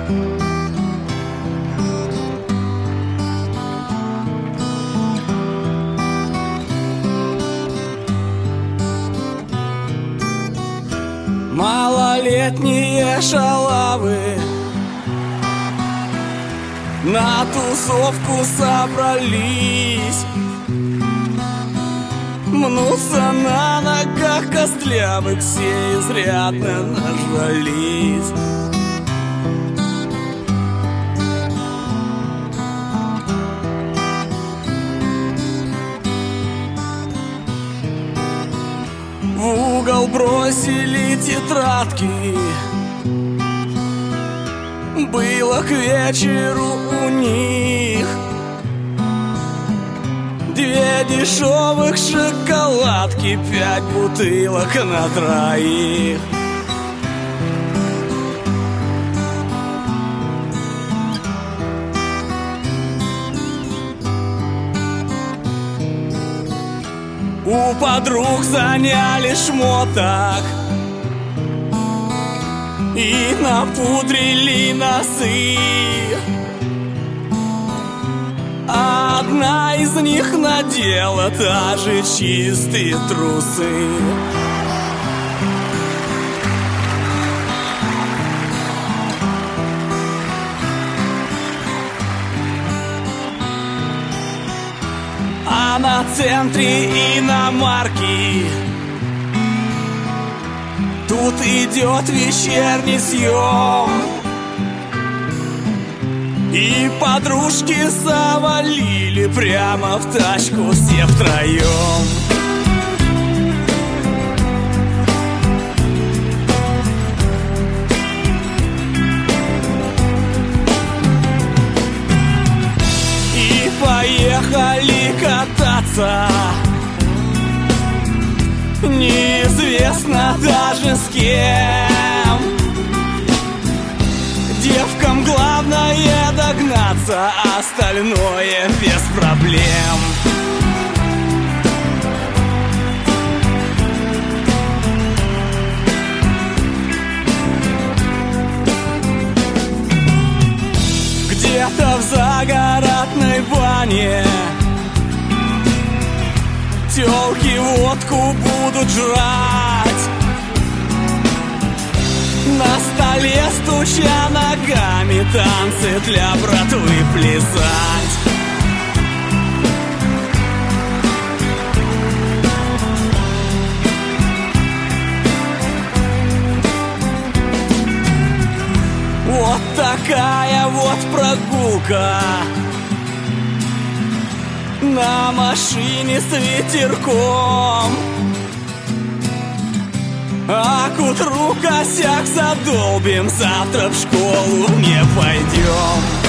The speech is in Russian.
Малолетние шалавы на тусовку собрались, мнутся на ногах костлявых, все изрядно нажрались. В угол бросили тетрадки, было к вечеру у них 2 дешевых шоколадки, 5 бутылок на троих. У подруг заняли шмоток и напудрили носы. А одна из них надела даже чистые трусы. А на центре иномарки тут идет вечерний съем, и подружки завалили прямо в тачку все втроем. И поехали кататься, неизвестно даже с кем. Девкам главное догнаться, остальное без проблем. Где-то в загородной бане тёлки водку будут жрать, на столе стуча ногами, танцы для братвы плясать. Вот такая вот прогулка на машине с ветерком. А к утру косяк задолбим, завтра в школу не пойдем.